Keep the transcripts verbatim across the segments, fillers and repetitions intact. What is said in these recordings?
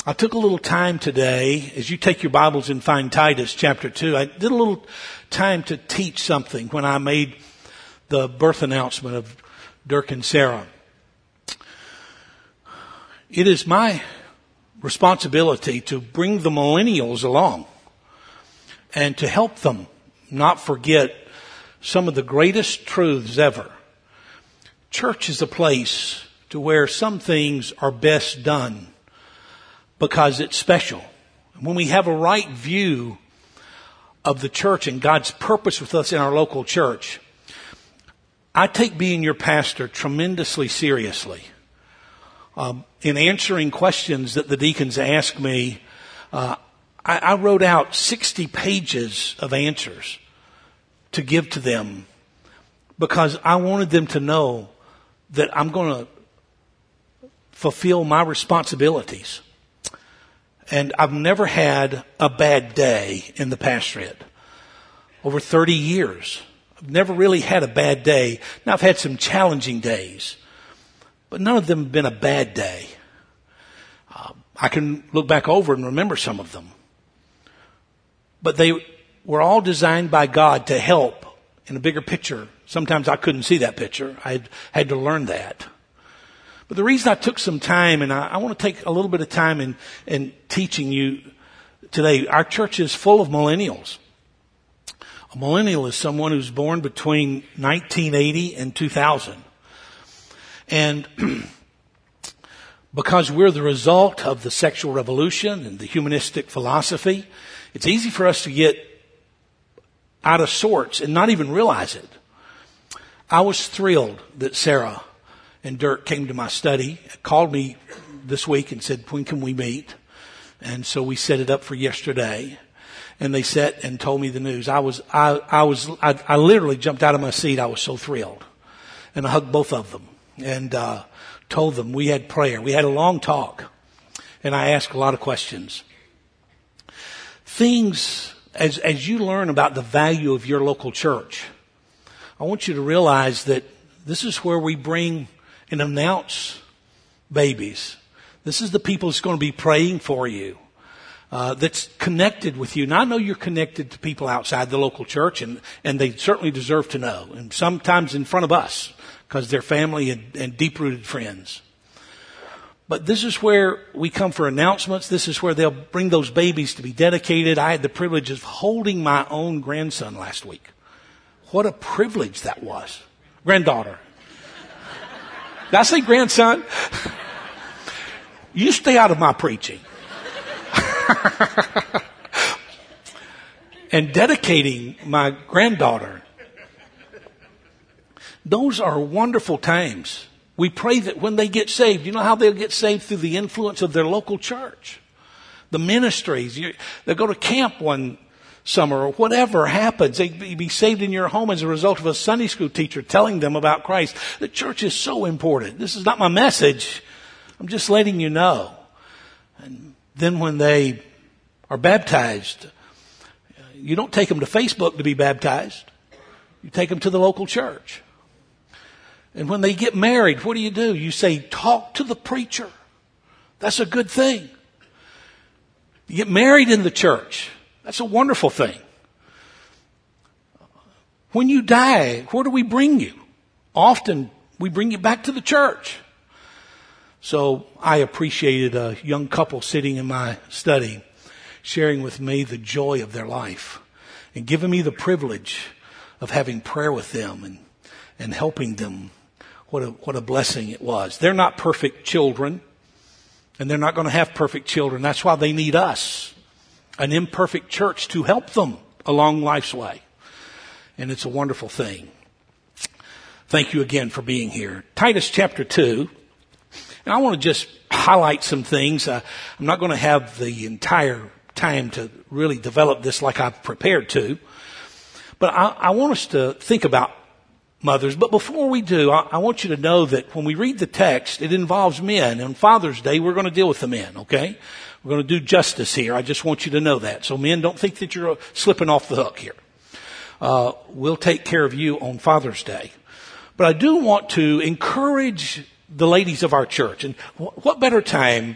I took a little time today, as you take your Bibles and find Titus chapter two, I did a little time to teach something when I made the birth announcement of Dirk and Sarah. It is my responsibility to bring the millennials along and to help them not forget some of the greatest truths ever. Church is a place to where some things are best done because it's special. When we have a right view of the church and God's purpose with us in our local church, I take being your pastor tremendously seriously. Um, in answering questions that the deacons ask me, uh, I, I wrote out sixty pages of answers to give to them because I wanted them to know that I'm going to fulfill my responsibilities. And I've never had a bad day in the pastorate. Over thirty years, I've never really had a bad day. Now, I've had some challenging days, but none of them have been a bad day. Uh, I can look back over and remember some of them. But they were all designed by God to help in a bigger picture. Sometimes I couldn't see that picture. I had to learn that. But the reason I took some time, and I, I want to take a little bit of time in, in teaching you today, our church is full of millennials. A millennial is someone who's born between nineteen eighty and two thousand. And because we're the result of the sexual revolution and the humanistic philosophy, it's easy for us to get out of sorts and not even realize it. I was thrilled that Sarah and Dirk came to my study, called me this week and said, when can we meet? And so we set it up for yesterday. And they sat and told me the news. I was, I, I was, I, I literally jumped out of my seat. I was so thrilled. And I hugged both of them and, uh, told them we had prayer. We had a long talk and I asked a lot of questions. Things, as, as you learn about the value of your local church, I want you to realize that this is where we bring and announce babies. This is the people that's going to be praying for you, uh, that's connected with you. And I know you're connected to people outside the local church, and, and they certainly deserve to know. And sometimes in front of us, because they're family and, and deep-rooted friends. But this is where we come for announcements. This is where they'll bring those babies to be dedicated. I had the privilege of holding my own grandson last week. What a privilege that was. Granddaughter. Did I say grandson? You stay out of my preaching. And dedicating my granddaughter. Those are wonderful times. We pray that when they get saved, you know how they'll get saved? Through the influence of their local church. The ministries. You, they'll go to camp one summer or whatever happens. They be saved in your home as a result of a Sunday school teacher telling them about Christ. The church is so important. This is not my message. I'm just letting you know. And then when they are baptized, you don't take them to Facebook to be baptized. You take them to the local church. And when they get married, what do you do? You say, talk to the preacher. That's a good thing. You get married in the church. That's a wonderful thing. When you die, where do we bring you? Often we bring you back to the church. So I appreciated a young couple sitting in my study, sharing with me the joy of their life and giving me the privilege of having prayer with them and, and helping them. What a, what a blessing it was. They're not perfect children, and they're not going to have perfect children. That's why they need us, an imperfect church, to help them along life's way. And it's a wonderful thing. Thank you again for being here. Titus chapter two. And I want to just highlight some things. Uh, I'm not going to have the entire time to really develop this like I've prepared to. But I, I want us to think about mothers. But before we do, I, I want you to know that when we read the text, it involves men. On Father's Day, we're going to deal with the men, okay? We're going to do justice here. I just want you to know that. So men, don't think that you're slipping off the hook here. Uh, we'll take care of you on Father's Day. But I do want to encourage the ladies of our church. And wh- what better time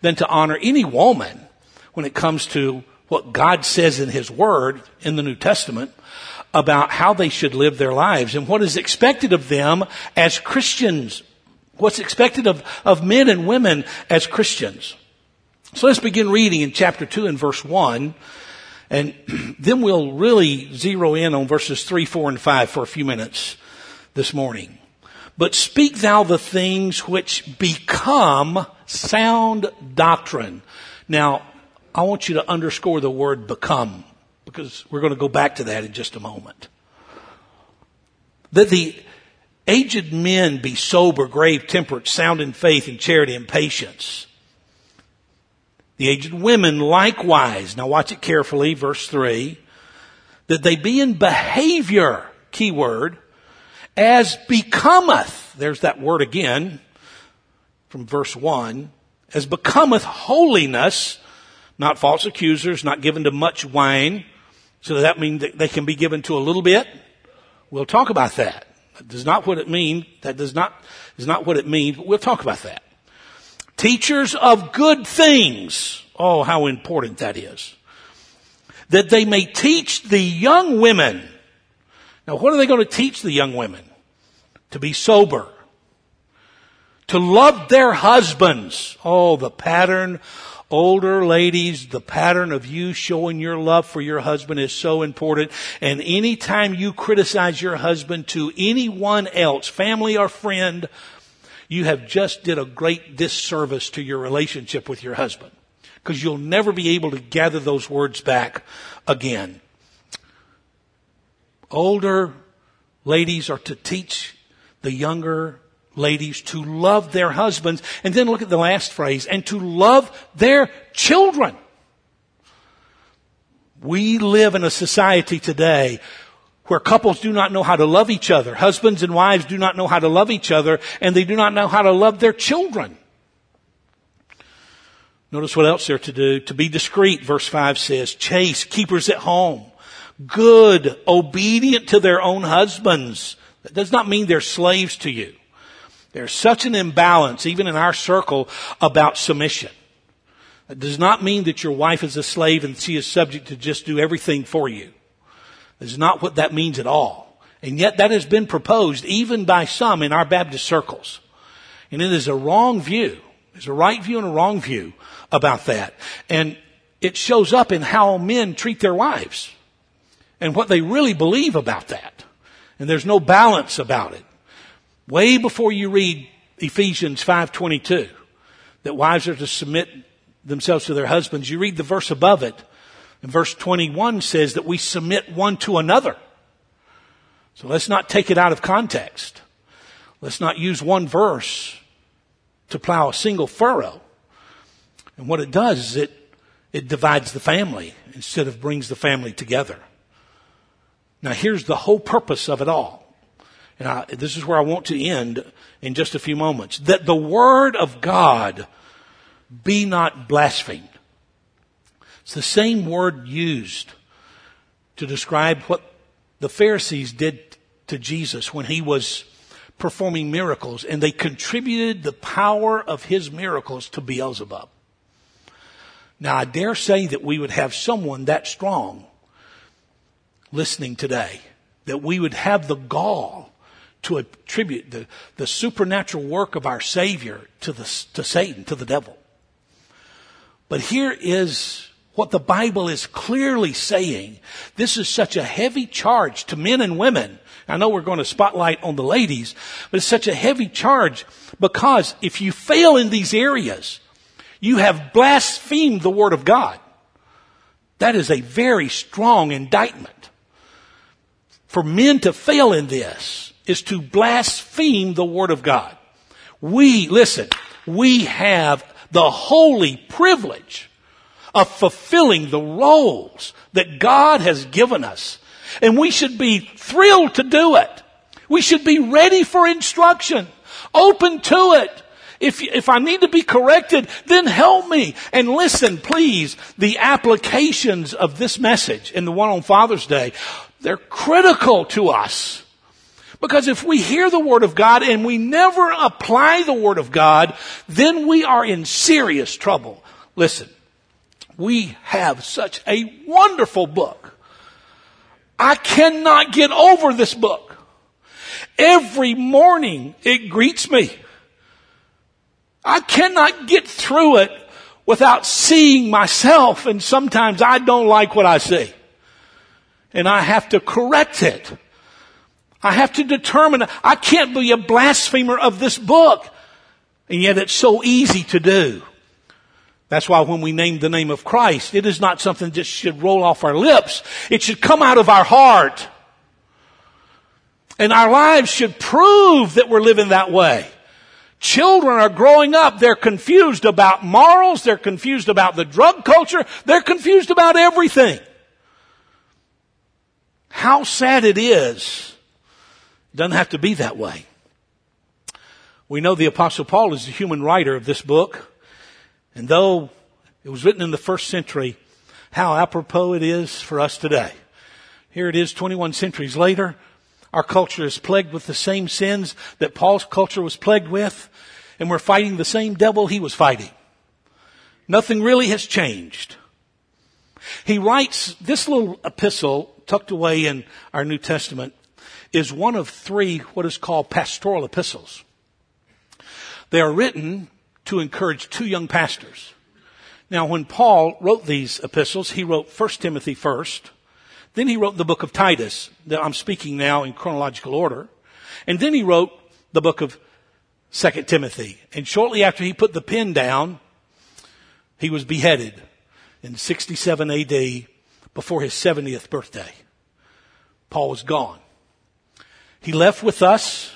than to honor any woman when it comes to what God says in His Word in the New Testament about how they should live their lives and what is expected of them as Christians, what's expected of, of men and women as Christians. So let's begin reading in chapter two and verse one, and then we'll really zero in on verses three, four, and five for a few minutes this morning. But speak thou the things which become sound doctrine. Now, I want you to underscore the word become, because we're going to go back to that in just a moment. That the aged men be sober, grave, temperate, sound in faith and charity and patience. The aged women likewise, now watch it carefully, verse three, that they be in behavior, key word, as becometh, there's that word again from verse one, as becometh holiness, not false accusers, not given to much wine. So does that mean that they can be given to a little bit? We'll talk about that. That does not what it mean. That does not, is not what it means, but we'll talk about that. Teachers of good things. Oh, how important that is. That they may teach the young women. Now, what are they going to teach the young women? To be sober. To love their husbands. Oh, the pattern, older ladies, the pattern of you showing your love for your husband is so important. And anytime you criticize your husband to anyone else, family or friend, you have just did a great disservice to your relationship with your husband. Because you'll never be able to gather those words back again. Older ladies are to teach the younger ladies to love their husbands. And then look at the last phrase, and to love their children. We live in a society today where couples do not know how to love each other. Husbands and wives do not know how to love each other, and they do not know how to love their children. Notice what else they're to do. To be discreet, verse five says, chaste, keepers at home, good, obedient to their own husbands. That does not mean they're slaves to you. There's such an imbalance, even in our circle, about submission. That does not mean that your wife is a slave and she is subject to just do everything for you. That's not what that means at all. And yet that has been proposed even by some in our Baptist circles. And it is a wrong view. There's a right view and a wrong view about that. And it shows up in how men treat their wives and what they really believe about that. And there's no balance about it. Way before you read Ephesians five twenty-two, that wives are to submit themselves to their husbands, you read the verse above it, and verse twenty-one says that we submit one to another. So let's not take it out of context. Let's not use one verse to plow a single furrow. And what it does is it, it divides the family instead of brings the family together. Now here's the whole purpose of it all. And I, this is where I want to end in just a few moments. That the word of God be not blasphemed. It's the same word used to describe what the Pharisees did to Jesus when he was performing miracles, and they contributed the power of his miracles to Beelzebub. Now, I dare say that we would have someone that strong listening today, that we would have the gall to attribute the, the supernatural work of our Savior to the, to Satan, to the devil. But here is what the Bible is clearly saying. This is such a heavy charge to men and women. I know we're going to spotlight on the ladies, but it's such a heavy charge because if you fail in these areas, you have blasphemed the Word of God. That is a very strong indictment. For men to fail in this is to blaspheme the Word of God. We, listen, we have the holy privilege of fulfilling the roles that God has given us. And we should be thrilled to do it. We should be ready for instruction, open to it. If, if I need to be corrected, then help me. And listen, please, the applications of this message and the one on Father's Day, they're critical to us. Because if we hear the Word of God and we never apply the Word of God, then we are in serious trouble. Listen, we have such a wonderful book. I cannot get over this book. Every morning it greets me. I cannot get through it without seeing myself, and sometimes I don't like what I see. And I have to correct it. I have to determine, I can't be a blasphemer of this book. And yet it's so easy to do. That's why when we name the name of Christ, it is not something that just should roll off our lips. It should come out of our heart. And our lives should prove that we're living that way. Children are growing up. They're confused about morals. They're confused about the drug culture. They're confused about everything. How sad it is. It doesn't have to be that way. We know the Apostle Paul is the human writer of this book. And though it was written in the first century, how apropos it is for us today. Here it is twenty-one centuries later. Our culture is plagued with the same sins that Paul's culture was plagued with. And we're fighting the same devil he was fighting. Nothing really has changed. He writes, this little epistle tucked away in our New Testament is one of three what is called pastoral epistles. They are written to encourage two young pastors. Now, when Paul wrote these epistles, he wrote First Timothy first. Then he wrote the book of Titus. I'm speaking now in chronological order. And then he wrote the book of Second Timothy. And shortly after he put the pen down, he was beheaded in sixty-seven A D before his seventieth birthday. Paul was gone. He left with us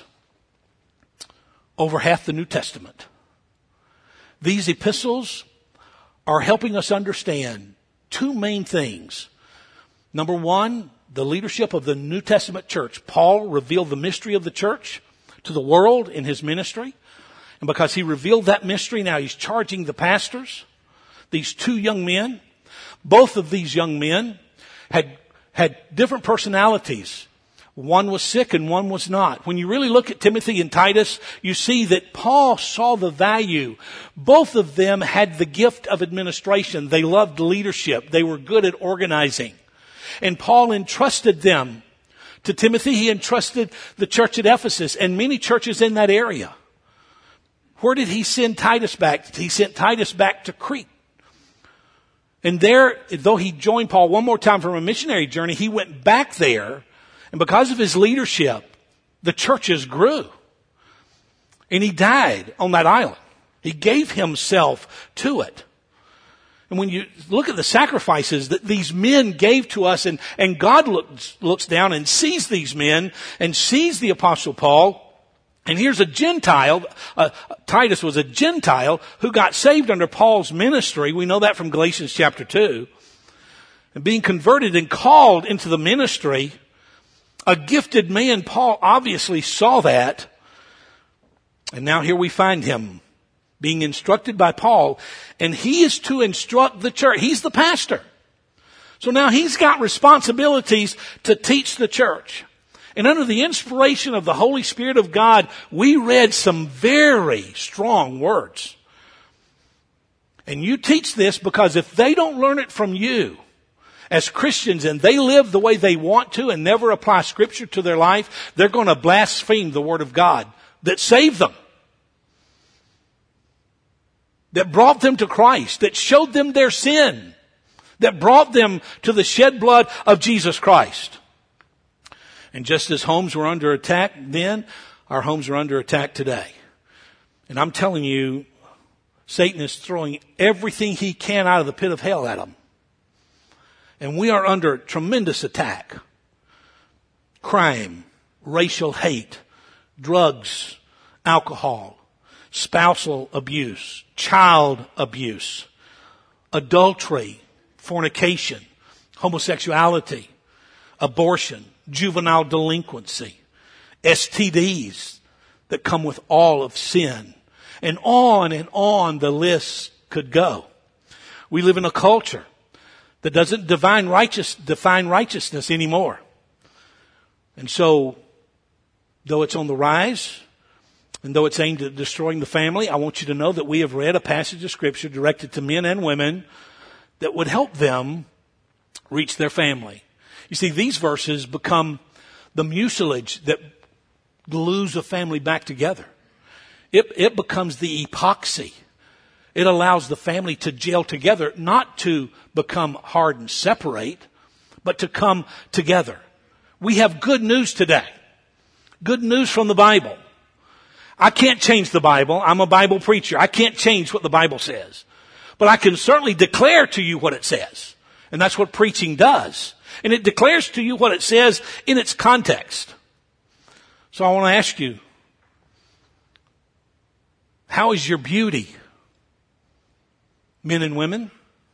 over half the New Testament. These epistles are helping us understand two main things. Number one, the leadership of the New Testament church. Paul revealed the mystery of the church to the world in his ministry. And because he revealed that mystery, now he's charging the pastors, these two young men. Both of these young men had, had different personalities. One was sick and one was not. When you really look at Timothy and Titus, you see that Paul saw the value. Both of them had the gift of administration. They loved leadership. They were good at organizing. And Paul entrusted them to Timothy. He entrusted the church at Ephesus and many churches in that area. Where did he send Titus back? He sent Titus back to Crete. And there, though he joined Paul one more time from a missionary journey, he went back there. And because of his leadership, the churches grew. And he died on that island. He gave himself to it. And when you look at the sacrifices that these men gave to us, and, and God looks, looks down and sees these men and sees the Apostle Paul, and here's a Gentile, uh, Titus was a Gentile who got saved under Paul's ministry. We know that from Galatians chapter two. And being converted and called into the ministry, a gifted man, Paul obviously saw that. And now here we find him being instructed by Paul, and he is to instruct the church. He's the pastor. So now he's got responsibilities to teach the church. And under the inspiration of the Holy Spirit of God, we read some very strong words. And you teach this because if they don't learn it from you as Christians and they live the way they want to and never apply Scripture to their life, they're going to blaspheme the Word of God that saved them, that brought them to Christ, that showed them their sin, that brought them to the shed blood of Jesus Christ. And just as homes were under attack then, our homes are under attack today. And I'm telling you, Satan is throwing everything he can out of the pit of hell at them. And we are under tremendous attack. Crime, racial hate, drugs, alcohol, spousal abuse, child abuse, adultery, fornication, homosexuality, abortion, juvenile delinquency, S T Ds that come with all of sin. And on and on the list could go. We live in a culture that doesn't define righteous, define righteousness anymore. And so, though it's on the rise, And though it's aimed at destroying the family, I want you to know that we have read a passage of Scripture directed to men and women that would help them reach their family. You see, these verses become the mucilage that glues a family back together. It, it becomes the epoxy. It allows the family to gel together, not to become hard and separate, but to come together. We have good news today. Good news from the Bible. I can't change the Bible. I'm a Bible preacher. I can't change what the Bible says. But I can certainly declare to you what it says. And that's what preaching does. And it declares to you what it says in its context. So I want to ask you, how is your beauty, men and women?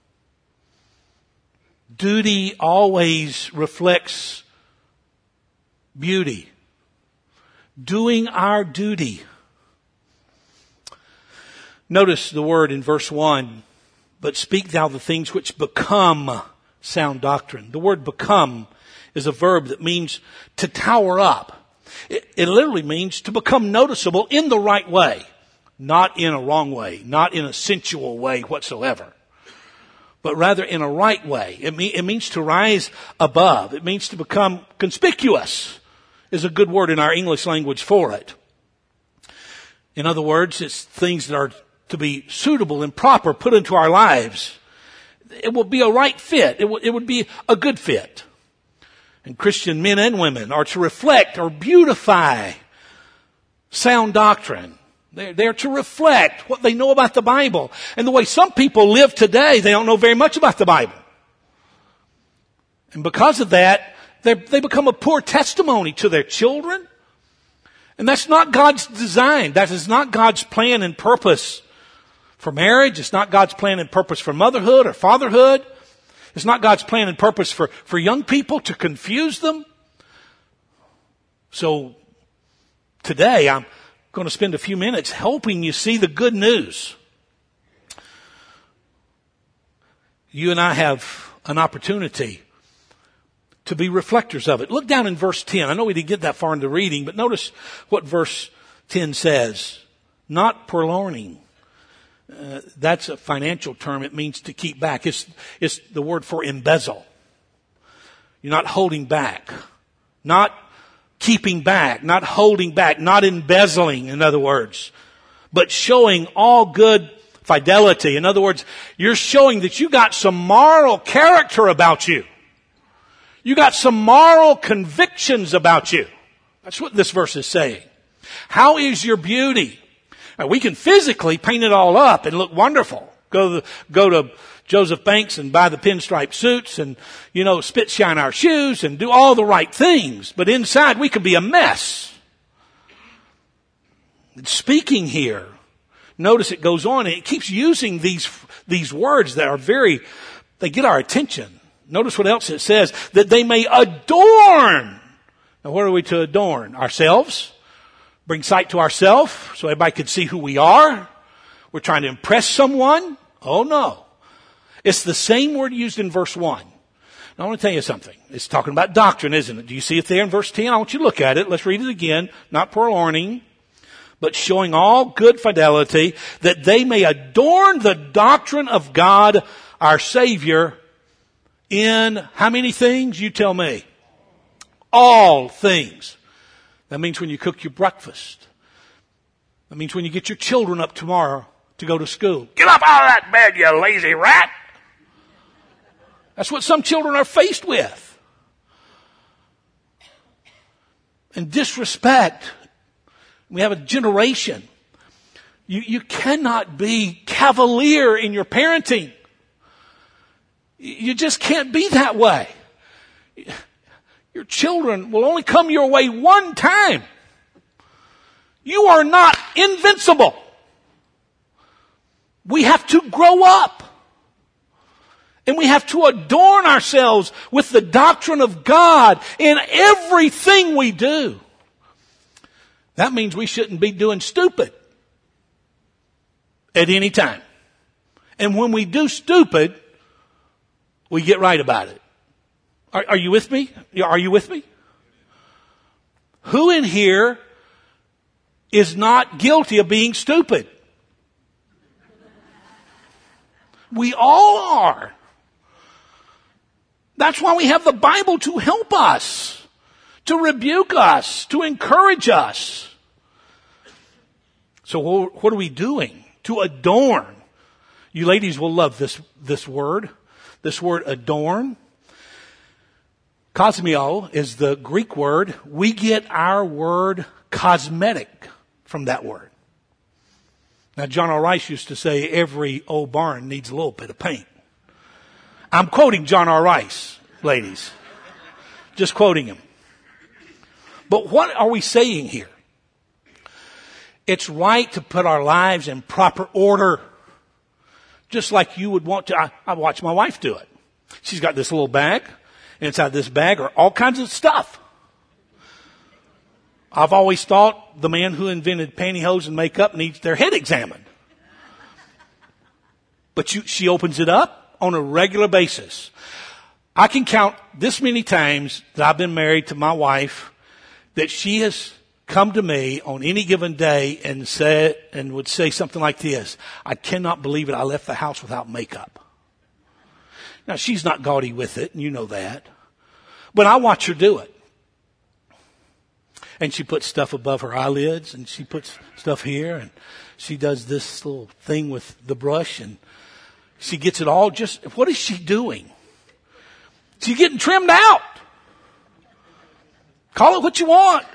Duty always reflects beauty. Doing our duty. Notice the word in verse one, but speak thou the things which become sound doctrine. The word become is a verb that means to tower up. It, it literally means to become noticeable in the right way, not in a wrong way, not in a sensual way whatsoever, but rather in a right way. It, mean, it means to rise above. It means to become conspicuous, is a good word in our English language for it. In other words, it's things that are to be suitable and proper put into our lives. It will be a right fit. It, will, it would be a good fit. And Christian men and women are to reflect or beautify sound doctrine. They're, they're to reflect what they know about the Bible. And the way some people live today, they don't know very much about the Bible. And because of that, they they become a poor testimony to their children. And that's not God's design. That is not God's plan and purpose for marriage. It's not God's plan and purpose for motherhood or fatherhood. It's not God's plan and purpose for, for young people to confuse them. So today I'm going to spend a few minutes helping you see the good news. You and I have an opportunity to be reflectors of it. Look down in verse ten. I know we didn't get that far into reading, but notice what verse ten says. Not purloining. Uh, that's a financial term. It means to keep back. It's, it's the word for embezzle. You're not holding back. Not keeping back. Not holding back. Not embezzling, in other words. But showing all good fidelity. In other words, you're showing that you got some moral character about you. You got some moral convictions about you. That's what this verse is saying. How is your beauty? Now, we can physically paint it all up and look wonderful. Go to, go to Joseph Banks and buy the pinstripe suits and, you know, spit shine our shoes and do all the right things. But inside we can be a mess. Speaking here, notice it goes on and it keeps using these, these words that are very, they get our attention. Notice what else it says, that they may adorn. Now, what are we to adorn? Ourselves? Bring sight to ourselves so everybody can see who we are? We're trying to impress someone? Oh, no. It's the same word used in verse one. Now, I want to tell you something. It's talking about doctrine, isn't it? Do you see it there in verse ten? I want you to look at it. Let's read it again. Not purloining, but showing all good fidelity, that they may adorn the doctrine of God, our Savior, in how many things? You tell me. All things. That means when you cook your breakfast. That means when you get your children up tomorrow to go to school. Get up out of that bed, you lazy rat. That's what some children are faced with. And disrespect. We have a generation. You, you cannot be cavalier in your parenting. You just can't be that way. Your children will only come your way one time. You are not invincible. We have to grow up. And we have to adorn ourselves with the doctrine of God in everything we do. That means we shouldn't be doing stupid at any time. And when we do stupid, we get right about it. Are, are you with me? Are you with me? Who in here is not guilty of being stupid. We all are. That's why we have the Bible to help us, to rebuke us, to encourage us. So what are we doing? To adorn. You ladies will love this, this word. This word adorn. Cosmeo is the Greek word. We get our word cosmetic from that word. Now, John R. Rice used to say every old barn needs a little bit of paint. I'm quoting John R. Rice, ladies. Just quoting him. But what are we saying here? It's right to put our lives in proper order. Just like you would want to. I, I watch my wife do it. She's got this little bag. And inside this bag are all kinds of stuff. I've always thought the man who invented pantyhose and makeup needs their head examined. But you, she opens it up on a regular basis. I can count this many times that I've been married to my wife that she has come to me on any given day and said, and would say something like this: I cannot believe it. I left the house without makeup. Now, she's not gaudy with it, and you know that. But I watch her do it. And she puts stuff above her eyelids, and she puts stuff here, and she does this little thing with the brush, and she gets it all just, what is she doing? She's getting trimmed out. Call it what you want.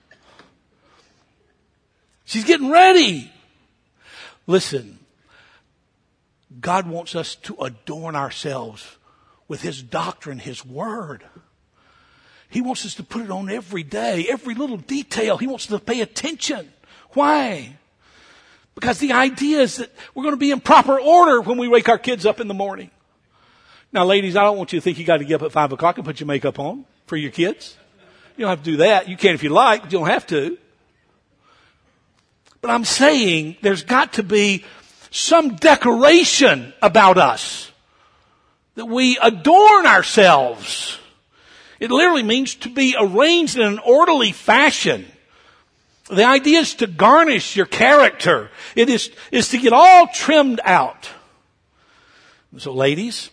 She's getting ready. Listen, God wants us to adorn ourselves with His doctrine, His Word. He wants us to put it on every day, every little detail. He wants us to pay attention. Why? Because the idea is that we're going to be in proper order when we wake our kids up in the morning. Now, ladies, I don't want you to think you got to get up at five o'clock and put your makeup on for your kids. You don't have to do that. You can if you like, but you don't have to. But I'm saying there's got to be some decoration about us, that we adorn ourselves. It literally means to be arranged in an orderly fashion. The idea is to garnish your character. It is, is to get all trimmed out. So ladies,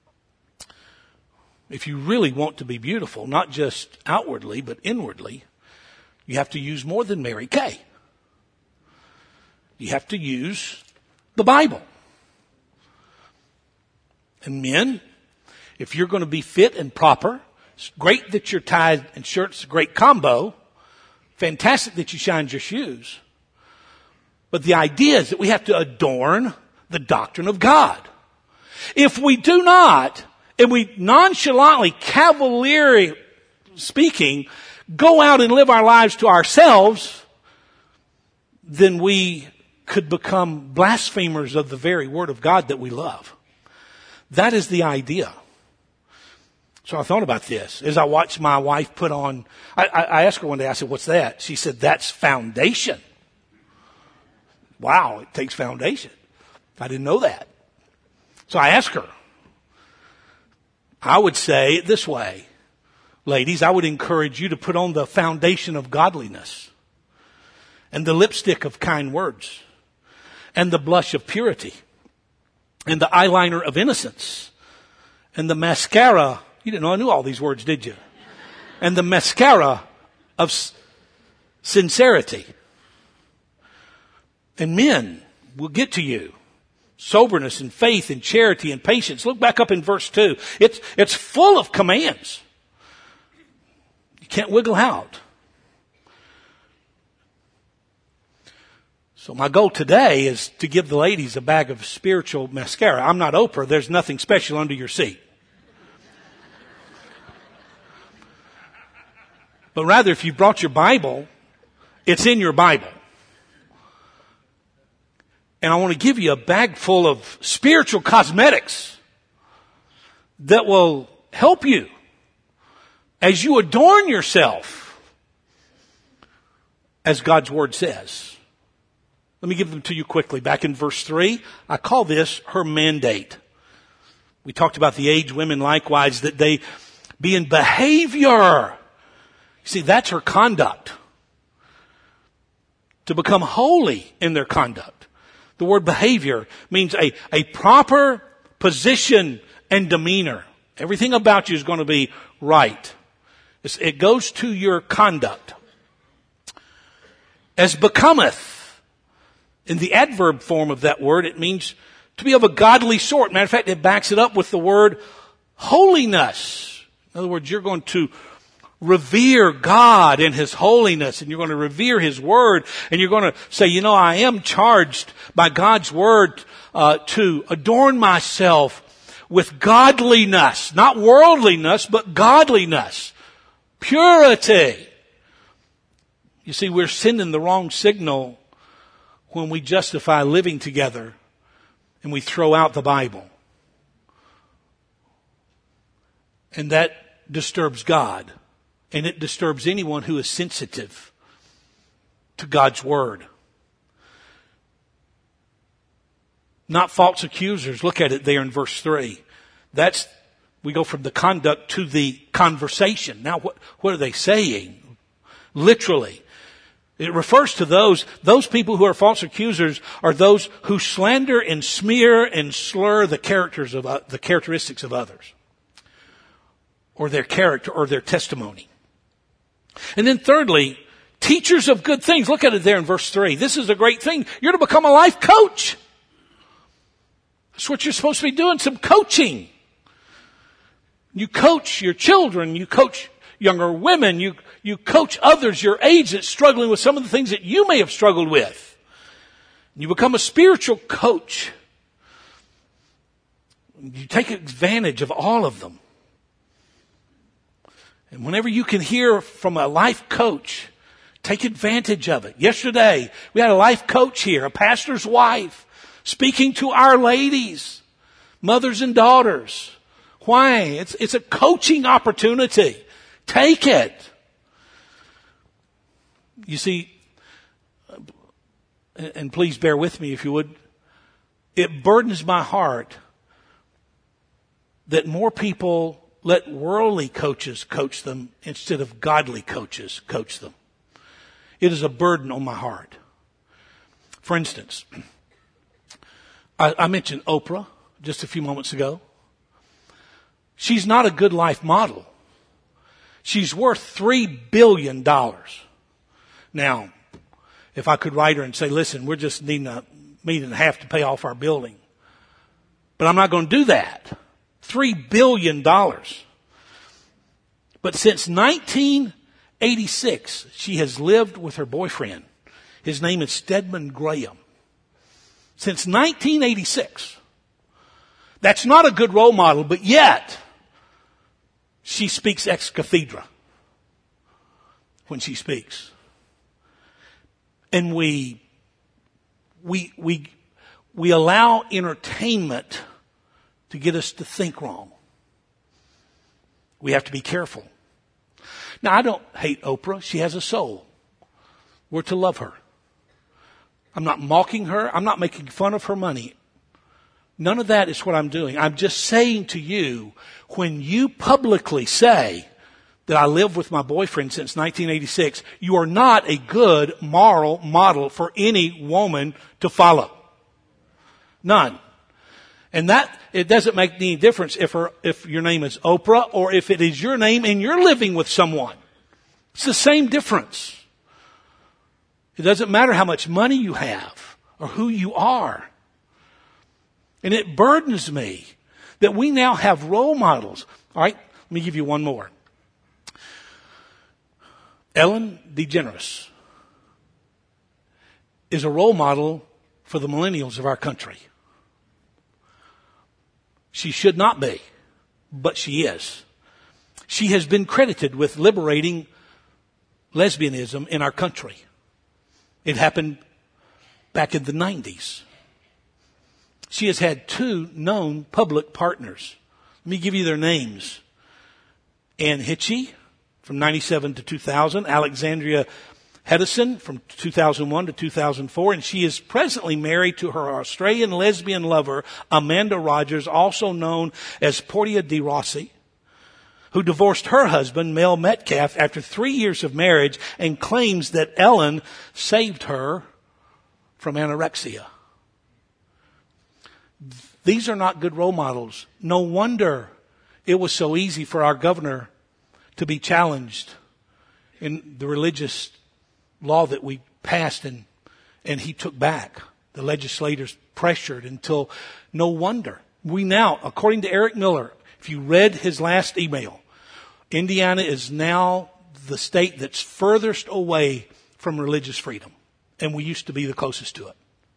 if you really want to be beautiful, not just outwardly, but inwardly, you have to use more than Mary Kay. You have to use the Bible. And men, if you're going to be fit and proper, it's great that your tie and shirt's a great combo. Fantastic that you shined your shoes. But the idea is that we have to adorn the doctrine of God. If we do not, and we nonchalantly, cavalierly speaking, go out and live our lives to ourselves, then we could become blasphemers of the very Word of God that we love. That is the idea. So I thought about this as I watched my wife put on, I, I, I asked her one day, I said, what's that? She said, that's foundation. Wow, it takes foundation. I didn't know that. So I asked her. I would say it this way, ladies, I would encourage you to put on the foundation of godliness and the lipstick of kind words and the blush of purity and the eyeliner of innocence and the mascara. You didn't know I knew all these words, did you? And the mascara of s- sincerity. And men, we'll get to you. Soberness and faith and charity and patience. Look back up in verse two. It's, it's full of commands. You can't wiggle out. So my goal today is to give the ladies a bag of spiritual mascara. I'm not Oprah. There's nothing special under your seat. But rather, if you brought your Bible, it's in your Bible. And I want to give you a bag full of spiritual cosmetics that will help you as you adorn yourself, as God's Word says. Let me give them to you quickly. Back in verse three, I call this her mandate. We talked about the aged women likewise, that they be in behavior. See, that's her conduct. to become holy in their conduct. The word behavior means a, a proper position and demeanor. Everything about you is going to be right. It's, it goes to your conduct. As becometh, in the adverb form of that word, it means to be of a godly sort. Matter of fact, it backs it up with the word holiness. In other words, you're going to revere God and His holiness, and you're going to revere His Word, and you're going to say, you know, I am charged by God's Word uh, to adorn myself with godliness, not worldliness, but godliness, purity. You see, we're sending the wrong signal when we justify living together and we throw out the Bible. And that disturbs God. And it disturbs anyone who is sensitive to God's Word. Not false accusers. Look at it there in verse three. That's, we go from the conduct to the conversation. Now what, what are they saying? Literally. It refers to those, those people who are false accusers are those who slander and smear and slur the characters of, uh, the characteristics of others. Or their character or their testimony. And then thirdly, teachers of good things. Look at it there in verse three. This is a great thing. You're to become a life coach. That's what you're supposed to be doing, some coaching. You coach your children. You coach younger women. You, you coach others your age that's struggling with some of the things that you may have struggled with. You become a spiritual coach. You take advantage of all of them. And whenever you can hear from a life coach, take advantage of it. Yesterday, we had a life coach here, a pastor's wife, speaking to our ladies, mothers and daughters. Why? It's, it's a coaching opportunity. Take it. You see, and please bear with me if you would, it burdens my heart that more people let worldly coaches coach them instead of godly coaches coach them. It is a burden on my heart. For instance, I, I mentioned Oprah just a few moments ago. She's not a good life model. She's worth three billion dollars. Now, if I could write her and say, listen, we're just needing a million and a half to pay off our building. But I'm not going to do that. Three billion dollars. But since nineteen eighty-six, she has lived with her boyfriend. His name is Stedman Graham. Since nineteen eighty-six. That's not a good role model, but yet she speaks ex cathedra when she speaks. And we, we, we, we allow entertainment to get us to think wrong. We have to be careful. Now, I don't hate Oprah. She has a soul. We're to love her. I'm not mocking her. I'm not making fun of her money. None of that is what I'm doing. I'm just saying to you, when you publicly say that I lived with my boyfriend since nineteen eighty-six, you are not a good moral model for any woman to follow. None. And that, it doesn't make any difference if her, if your name is Oprah or if it is your name and you're living with someone. It's the same difference. It doesn't matter how much money you have or who you are. And it burdens me that we now have role models. All right, let me give you one more. Ellen DeGeneres is a role model for the millennials of our country. She should not be, but she is. She has been credited with liberating lesbianism in our country. It happened back in the nineties. She has had two known public partners. Let me give you their names. Ann Hitchie from ninety-seven to two thousand, Alexandria Hedison from two thousand one to two thousand four, and she is presently married to her Australian lesbian lover, Amanda Rogers, also known as Portia de Rossi. who divorced her husband, Mel Metcalf, after three years of marriage and claims that Ellen saved her from anorexia. These are not good role models. No wonder it was so easy for our governor to be challenged in the religious law that we passed and, and he took back. The legislators pressured until no wonder. We now, according to Eric Miller, if you read his last email, Indiana is now the state that's furthest away from religious freedom. And we used to be the closest to it.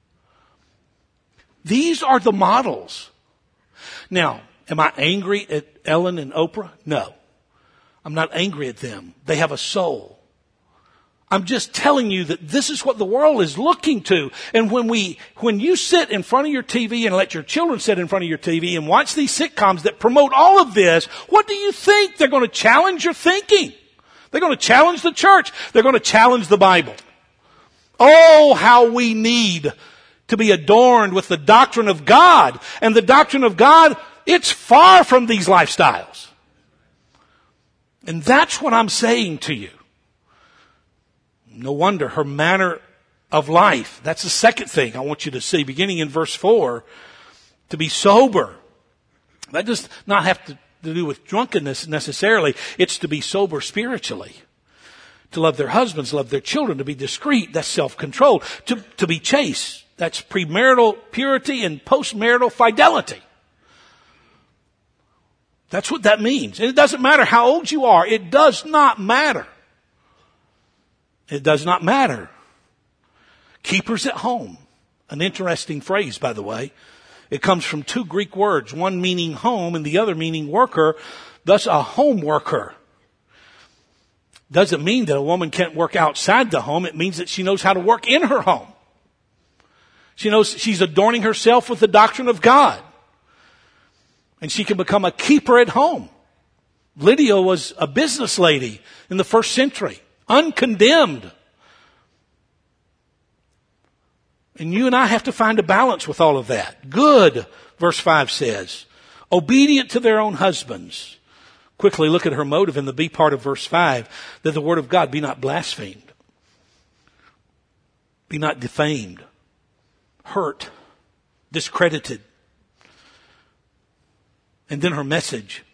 These are the models. Now, am I angry at Ellen and Oprah? No. I'm not angry at them. They have a soul. I'm just telling you that this is what the world is looking to. And when we, when you sit in front of your T V and let your children sit in front of your T V and watch these sitcoms that promote all of this, what do you think? They're going to challenge your thinking. They're going to challenge the church. They're going to challenge the Bible. Oh, how we need to be adorned with the doctrine of God. And the doctrine of God, it's far from these lifestyles. And that's what I'm saying to you. No wonder her manner of life. That's the second thing I want you to see, beginning in verse four, to be sober. That does not have to do with drunkenness necessarily. It's to be sober spiritually. To love their husbands, love their children, to be discreet, that's self-control. To, to be chaste, that's premarital purity and postmarital fidelity. That's what that means. And it doesn't matter how old you are. It does not matter. It does not matter. Keepers at home. An interesting phrase, by the way. It comes from two Greek words, one meaning home and the other meaning worker. Thus, a home worker. Doesn't mean that a woman can't work outside the home. It means that she knows how to work in her home. She knows she's adorning herself with the doctrine of God. And she can become a keeper at home. Lydia was a business lady in the first century, uncondemned. And you and I have to find a balance with all of that. Good, verse five says, obedient to their own husbands. Quickly look at her motive in the B part of verse five, that the word of God be not blasphemed, be not defamed, hurt, discredited. And then her message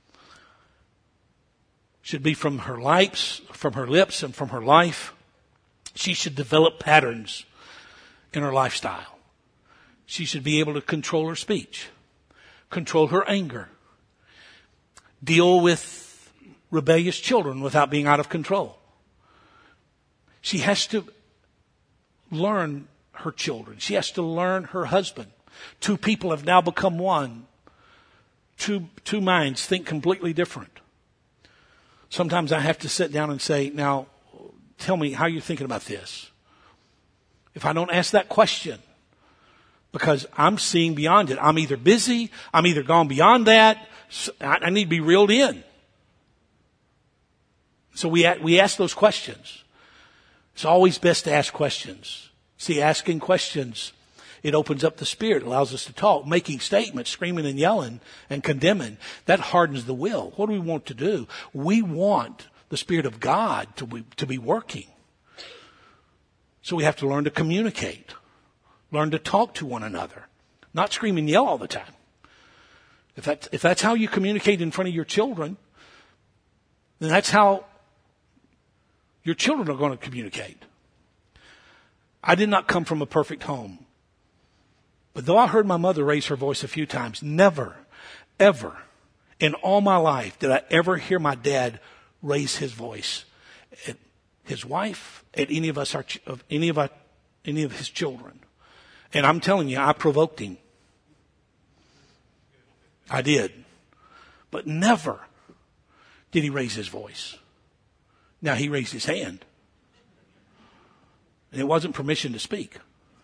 should be from her lips, from her lips and from her life. She should develop patterns in her lifestyle. She should be able to control her speech, control her anger, deal with rebellious children without being out of control. She has to learn her children. She has to learn her husband. Two people have now become one. Two, two minds think completely different. Sometimes I have to sit down and say, now, tell me how you're thinking about this. If I don't ask that question, because I'm seeing beyond it. I'm either busy, I'm either gone beyond that, I need to be reeled in. So we, we ask those questions. It's always best to ask questions. See, asking questions, it opens up the spirit, allows us to talk. Making statements, screaming and yelling and condemning, that hardens the will. What do we want to do? We want the Spirit of God to be, to be working. So we have to learn to communicate, learn to talk to one another, not scream and yell all the time. If that's, if that's how you communicate in front of your children, then that's how your children are going to communicate. I did not come from a perfect home. But though I heard my mother raise her voice a few times, never, ever in all my life did I ever hear my dad raise his voice at his wife, at any of us, our, of any of our, any of his children. And I'm telling you, I provoked him. I did. But never did he raise his voice. Now he raised his hand. And it wasn't permission to speak.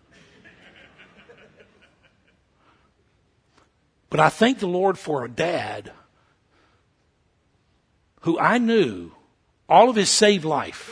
But I thank the Lord for a dad who I knew all of his saved life.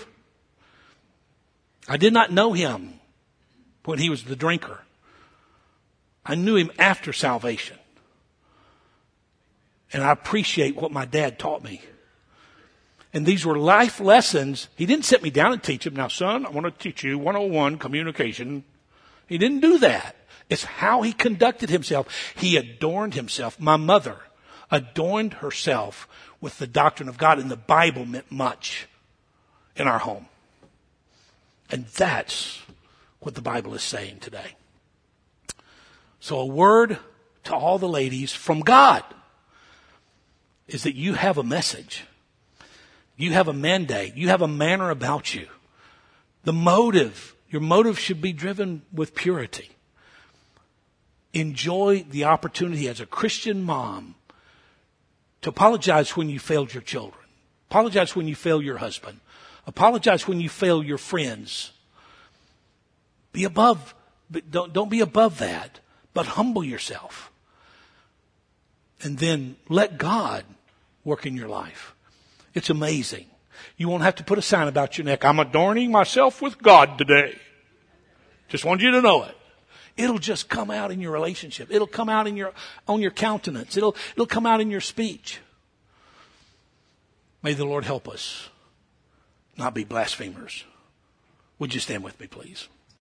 I did not know him when he was the drinker. I knew him after salvation. And I appreciate what my dad taught me. And these were life lessons. He didn't sit me down and teach them. Now, son, I want to teach you one oh one communication. He didn't do that. It's how he conducted himself. He adorned himself. My mother adorned herself with the doctrine of God, and the Bible meant much in our home. And that's what the Bible is saying today. So a word to all the ladies from God is that you have a message. You have a mandate. You have a manner about you. The motive, your motive should be driven with purity. Enjoy the opportunity as a Christian mom to apologize when you failed your children. Apologize when you fail your husband. Apologize when you fail your friends. Be above, but don't, don't be above that, but humble yourself. And then let God work in your life. It's amazing. You won't have to put a sign about your neck. I'm adorning myself with God today. Just want you to know it. It'll just come out in your relationship. It'll come out in your, on your countenance. It'll, it'll come out in your speech. May the Lord help us not be blasphemers. Would you stand with me, please?